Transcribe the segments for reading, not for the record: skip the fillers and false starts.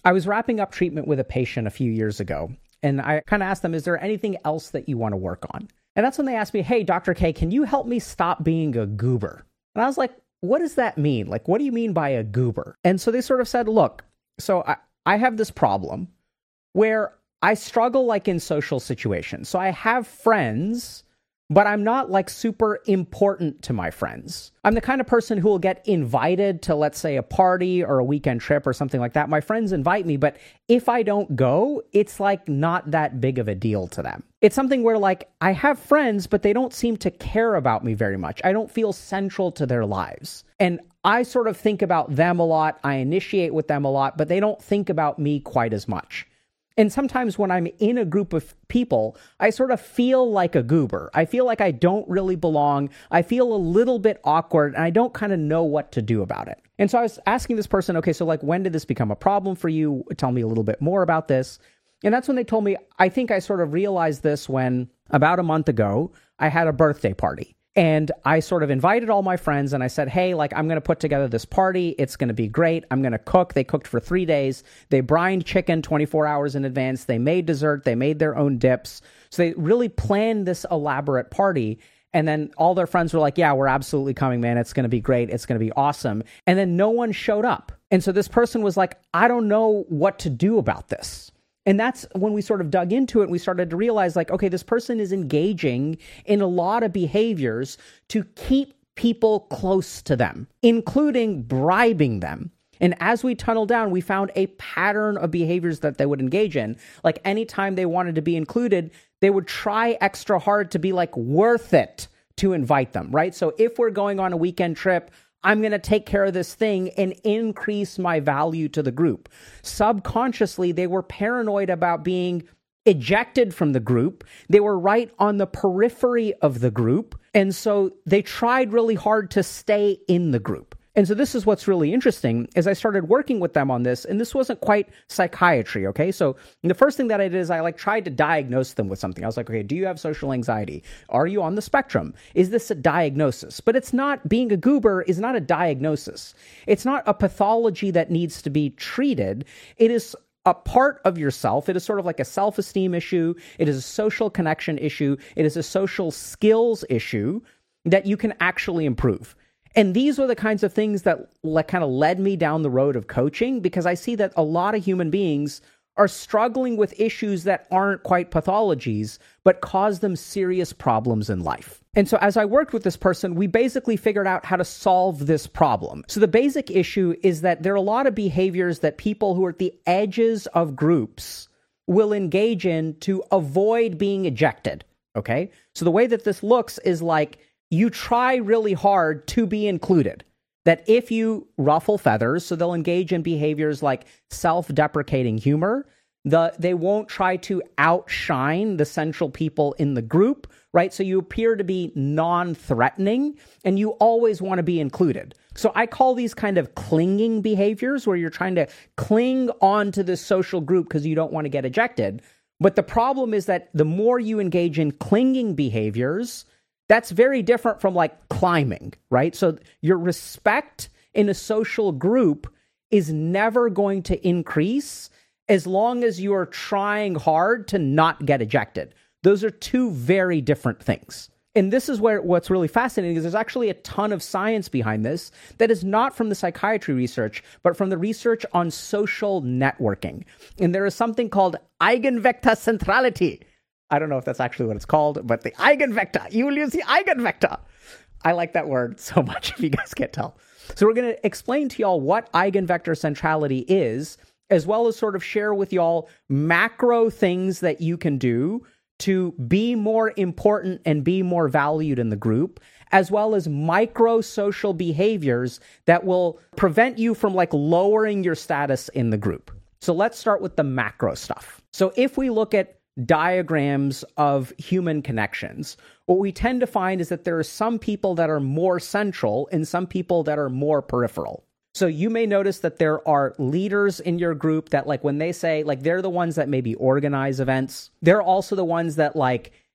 I was wrapping up treatment with a patient a few years ago, and I kind of asked them, is there anything else that you want to work on? And that's when they asked me, hey, Dr. K, can you help me stop being a goober? And I was like, what does that mean? Like, what do you mean by a goober? And so they sort of said, look, so I have this problem where I struggle like in social situations. So I have friends, but I'm not like super important to my friends. I'm the kind of person who will get invited to, let's say, a party or a weekend trip or something like that. My friends invite me, but if I don't go, it's like not that big of a deal to them. It's something where like I have friends, but they don't seem to care about me very much. I don't feel central to their lives. And I sort of think about them a lot. I initiate with them a lot, but they don't think about me quite as much. And sometimes when I'm in a group of people, I sort of feel like a goober. I feel like I don't really belong. I feel a little bit awkward, and I don't kind of know what to do about it. And so I was asking this person, okay, so like when did this become a problem for you? Tell me a little bit more about this. And that's when they told me, I think I sort of realized this when about a month ago, I had a birthday party. And I sort of invited all my friends and I said, hey, like I'm going to put together this party. It's going to be great. I'm going to cook. They cooked for 3 days. They brined chicken 24 hours in advance. They made dessert. They made their own dips. So they really planned this elaborate party. And then all their friends were like, yeah, we're absolutely coming, man. It's going to be great. It's going to be awesome. And then no one showed up. And so this person was like, I don't know what to do about this. And that's when we sort of dug into it. We started to realize like, okay, this person is engaging in a lot of behaviors to keep people close to them, including bribing them. And as we tunneled down, we found a pattern of behaviors that they would engage in. Like anytime they wanted to be included, they would try extra hard to be like worth it to invite them, right? So if we're going on a weekend trip, I'm going to take care of this thing and increase my value to the group. Subconsciously, they were paranoid about being ejected from the group. They were right on the periphery of the group. And so they tried really hard to stay in the group. And so this is what's really interesting as I started working with them on this, and this wasn't quite psychiatry, okay? So the first thing that I did is I tried to diagnose them with something. I was like, okay, do you have social anxiety? Are you on the spectrum? Is this a diagnosis? But it's not, being a goober is not a diagnosis. It's not a pathology that needs to be treated. It is a part of yourself. It is sort of like a self-esteem issue. It is a social connection issue. It is a social skills issue that you can actually improve. And these were the kinds of things that kind of led me down the road of coaching, because I see that a lot of human beings are struggling with issues that aren't quite pathologies, but cause them serious problems in life. And so as I worked with this person, we basically figured out how to solve this problem. So the basic issue is that there are a lot of behaviors that people who are at the edges of groups will engage in to avoid being ejected, okay? So the way that this looks is like, you try really hard to be included. That if you ruffle feathers, so they'll engage in behaviors like self-deprecating humor, they won't try to outshine the central people in the group, right? So you appear to be non-threatening, and you always want to be included. So I call these kind of clinging behaviors, where you're trying to cling on to this social group because you don't want to get ejected. But the problem is that the more you engage in clinging behaviors, that's very different from like climbing, right? So your respect in a social group is never going to increase as long as you are trying hard to not get ejected. Those are two very different things. And this is where what's really fascinating is there's actually a ton of science behind this that is not from the psychiatry research, but from the research on social networking. And there is something called eigenvector centrality. I don't know if that's actually what it's called, but the eigenvector. You will use the eigenvector. I like that word so much, if you guys can't tell. So we're going to explain to y'all what eigenvector centrality is, as well as sort of share with y'all macro things that you can do to be more important and be more valued in the group, as well as micro social behaviors that will prevent you from like lowering your status in the group. So let's start with the macro stuff. So if we look at diagrams of human connections, what we tend to find is that there are some people that are more central and some people that are more peripheral. So you may notice that there are leaders in your group that like when they say, like they're the ones that maybe organize events. They're also the ones that like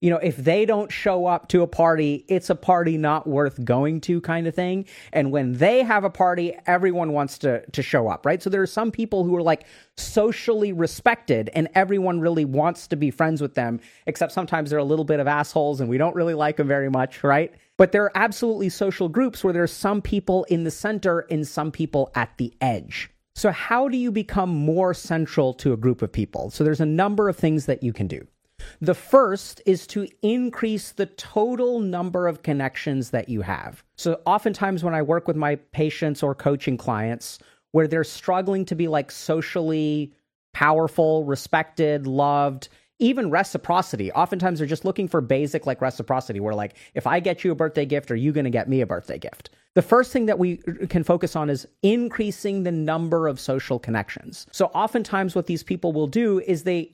If they don't show up to a party, it's a party not worth going to kind of thing. And when they have a party, everyone wants to show up, right? So there are some people who are like socially respected and everyone really wants to be friends with them, except sometimes they're a little bit of assholes and we don't really like them very much, right? But there are absolutely social groups where there's some people in the center and some people at the edge. So how do you become more central to a group of people? So there's a number of things that you can do. The first is to increase the total number of connections that you have. So oftentimes when I work with my patients or coaching clients where they're struggling to be like socially powerful, respected, loved, even reciprocity, oftentimes they're just looking for basic like reciprocity where like, if I get you a birthday gift, are you going to get me a birthday gift? The first thing that we can focus on is increasing the number of social connections. So oftentimes what these people will do is they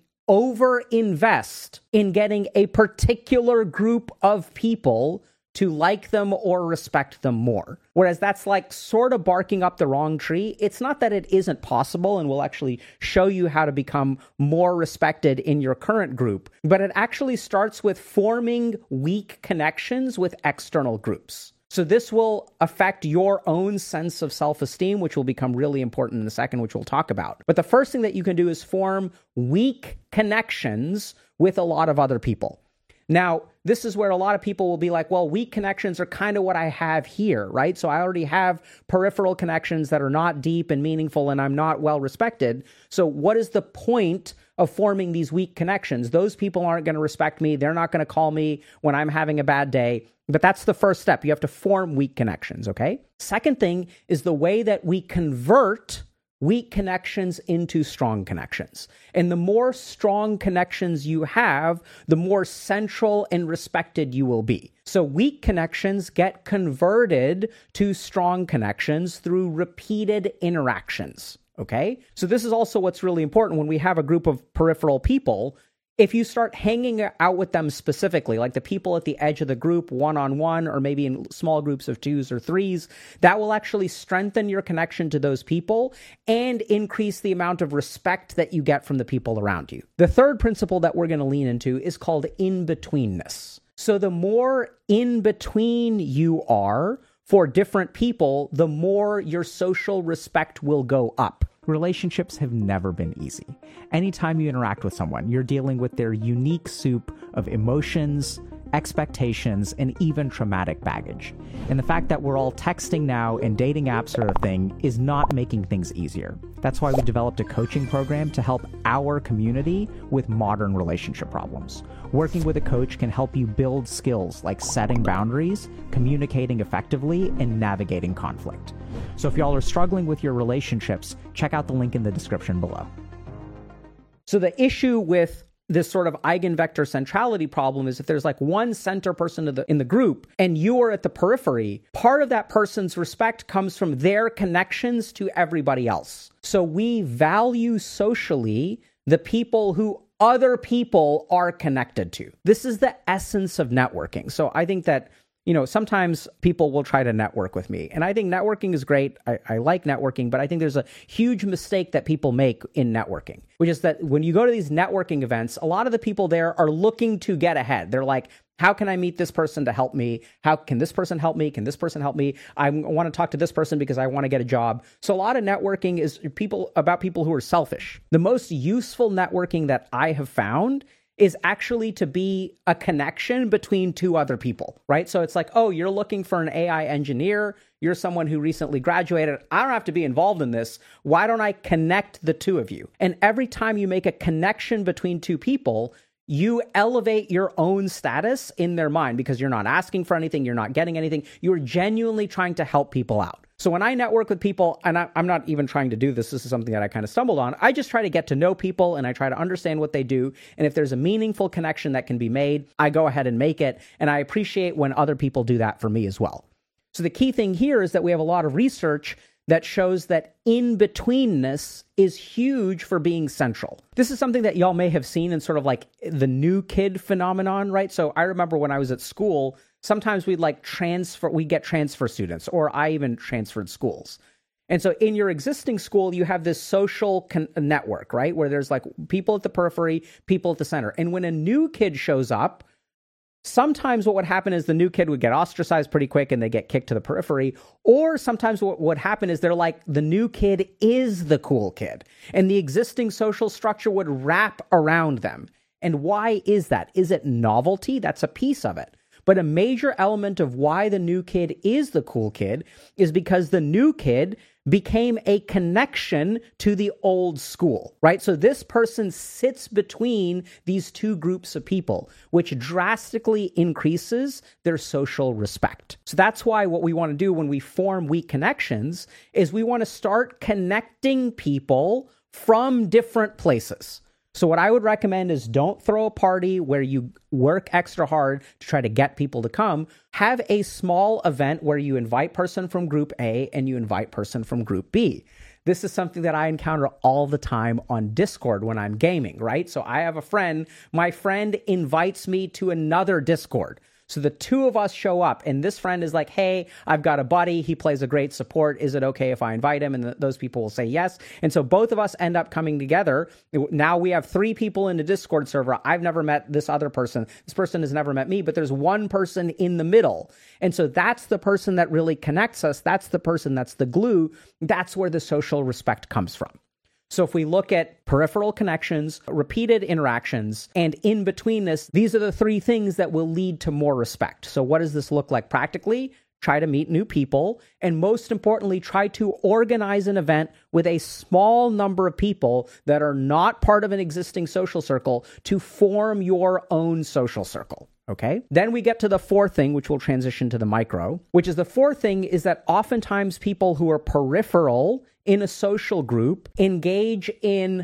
over-invest in getting a particular group of people to like them or respect them more. Whereas that's like sort of barking up the wrong tree. It's not that it isn't possible, and we'll actually show you how to become more respected in your current group, but it actually starts with forming weak connections with external groups. So this will affect your own sense of self-esteem, which will become really important in a second, which we'll talk about. But the first thing that you can do is form weak connections with a lot of other people. Now, this is where a lot of people will be like, well, weak connections are kind of what I have here, right? So I already have peripheral connections that are not deep and meaningful, and I'm not well respected. So what is the point of forming these weak connections? Those people aren't going to respect me. They're not going to call me when I'm having a bad day. But that's the first step. You have to form weak connections, okay? Second thing is the way that we convert weak connections into strong connections. And the more strong connections you have, the more central and respected you will be. So weak connections get converted to strong connections through repeated interactions, okay? So this is also what's really important when we have a group of peripheral people. If you start hanging out with them specifically, like the people at the edge of the group, one-on-one, or maybe in small groups of 2s or 3s, that will actually strengthen your connection to those people and increase the amount of respect that you get from the people around you. The third principle that we're going to lean into is called in-betweenness. So the more in-between you are for different people, the more your social respect will go up. Relationships have never been easy. Anytime you interact with someone, you're dealing with their unique soup of emotions, expectations, and even traumatic baggage. And the fact that we're all texting now and dating apps are a thing is not making things easier. That's why we developed a coaching program to help our community with modern relationship problems. Working with a coach can help you build skills like setting boundaries, communicating effectively, and navigating conflict. So if y'all are struggling with your relationships, check out the link in the description below. So the issue with this sort of eigenvector centrality problem is if there's like one center person in the group and you are at the periphery, part of that person's respect comes from their connections to everybody else. So we value socially the people who other people are connected to. This is the essence of networking. So I think that sometimes people will try to network with me. And I think networking is great. I like networking, but I think there's a huge mistake that people make in networking, which is that when you go to these networking events, a lot of the people there are looking to get ahead. They're like, how can I meet this person to help me? How can this person help me? Can this person help me? I want to talk to this person because I want to get a job. So a lot of networking is about people who are selfish. The most useful networking that I have found is actually to be a connection between two other people, right? So it's like, oh, you're looking for an AI engineer. You're someone who recently graduated. I don't have to be involved in this. Why don't I connect the two of you? And every time you make a connection between two people, you elevate your own status in their mind because you're not asking for anything. You're not getting anything. You're genuinely trying to help people out. So when I network with people, and I'm not even trying to do this, this is something that I kind of stumbled on. I just try to get to know people and I try to understand what they do. And if there's a meaningful connection that can be made, I go ahead and make it. And I appreciate when other people do that for me as well. So the key thing here is that we have a lot of research that shows that in-betweenness is huge for being central. This is something that y'all may have seen in sort of like the new kid phenomenon, right? So I remember when I was at school, sometimes we'd get transfer students, or I even transferred schools. And so in your existing school, you have this social network, right? Where there's like people at the periphery, people at the center. And when a new kid shows up, Sometimes what would happen is the new kid would get ostracized pretty quick and they get kicked to the periphery. Or sometimes what would happen is they're like, the new kid is the cool kid, and the existing social structure would wrap around them. And why is that? Is it novelty? That's a piece of it. But a major element of why the new kid is the cool kid is because the new kid became a connection to the old school, right? So this person sits between these two groups of people, which drastically increases their social respect. So that's why what we want to do when we form weak connections is we want to start connecting people from different places. So what I would recommend is don't throw a party where you work extra hard to try to get people to come. Have a small event where you invite person from group A and you invite person from group B. This is something that I encounter all the time on Discord when I'm gaming, right? So I have a friend, my friend invites me to another Discord. So the two of us show up and this friend is like, hey, I've got a buddy. He plays a great support. Is it okay if I invite him? And those people will say yes. And so both of us end up coming together. Now we have 3 people in the Discord server. I've never met this other person. This person has never met me, but there's one person in the middle. And so that's the person that really connects us. That's the person that's the glue. That's where the social respect comes from. So if we look at peripheral connections, repeated interactions, and in between this, these are the 3 things that will lead to more respect. So what does this look like practically? Try to meet new people, and most importantly, try to organize an event with a small number of people that are not part of an existing social circle to form your own social circle. Okay. Then we get to the 4th thing, which will transition to the micro, which is the 4th thing is that oftentimes people who are peripheral in a social group engage in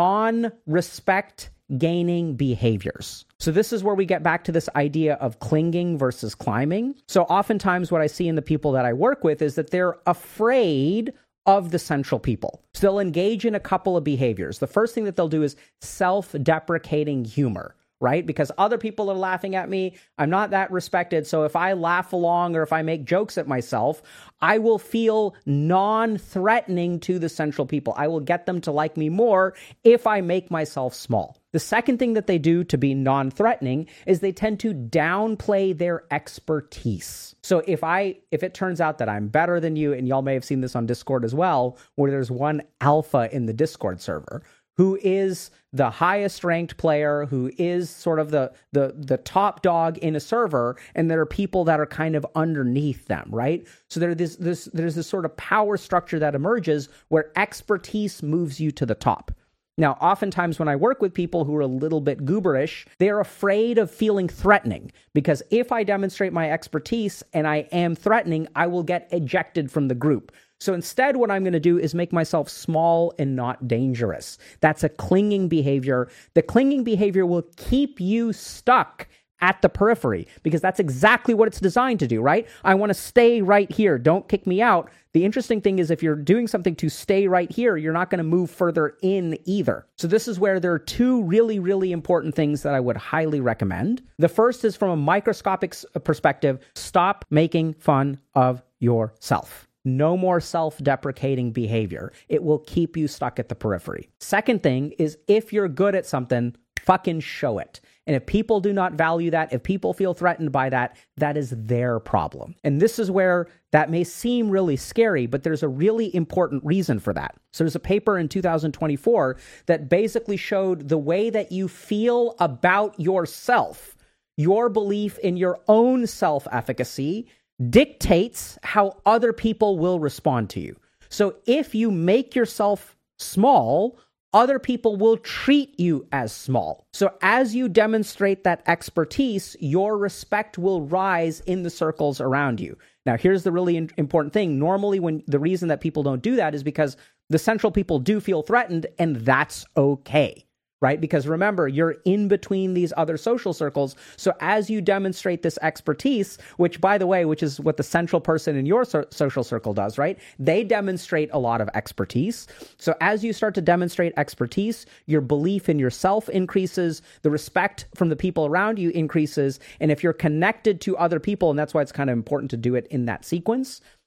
non-respect gaining behaviors. So this is where we get back to this idea of clinging versus climbing. So oftentimes what I see in the people that I work with is that they're afraid of the central people. So they'll engage in a couple of behaviors. The first thing that they'll do is self-deprecating humor, right? Because other people are laughing at me. I'm not that respected. So if I laugh along or if I make jokes at myself, I will feel non-threatening to the central people. I will get them to like me more if I make myself small. The second thing that they do to be non-threatening is they tend to downplay their expertise. So if it turns out that I'm better than you, and y'all may have seen this on Discord as well, where there's one alpha in the Discord server who is the highest ranked player, who is sort of the top dog in a server, and there are people that are kind of underneath them, right? So there's this sort of power structure that emerges where expertise moves you to the top. Now, oftentimes when I work with people who are a little bit gooberish, they're afraid of feeling threatening because if I demonstrate my expertise and I am threatening, I will get ejected from the group. So instead, what I'm going to do is make myself small and not dangerous. That's a clinging behavior. The clinging behavior will keep you stuck at the periphery because that's exactly what it's designed to do, right? I want to stay right here. Don't kick me out. The interesting thing is if you're doing something to stay right here, you're not going to move further in either. So this is where there are 2 really, really important things that I would highly recommend. The first is from a microscopic perspective, stop making fun of yourself. No more self-deprecating behavior. It will keep you stuck at the periphery. Second thing is if you're good at something, fucking show it. And if people do not value that, if people feel threatened by that, that is their problem. And this is where that may seem really scary, but there's a really important reason for that. So there's a paper in 2024 that basically showed the way that you feel about yourself, your belief in your own self-efficacy dictates how other people will respond to you. So if you make yourself small, other people will treat you as small. So as you demonstrate that expertise, your respect will rise in the circles around you. Now, here's the really important thing. Normally, when the reason that people don't do that is because the central people do feel threatened, and that's okay. Right? Because remember, you're in between these other social circles. So as you demonstrate this expertise, which by the way, which is what the central person in your social circle does, right? They demonstrate a lot of expertise. So as you start to demonstrate expertise, your belief in yourself increases, the respect from the people around you increases. And if you're connected to other people, and that's why it's kind of important to do it in that sequence,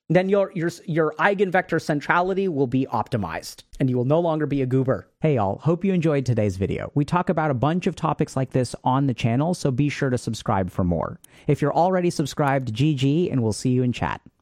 then your eigenvector centrality will be optimized, and you will no longer be a goober. Hey all, hope you enjoyed today's video. We talk about a bunch of topics like this on the channel, so be sure to subscribe for more. If you're already subscribed, GG, and we'll see you in chat.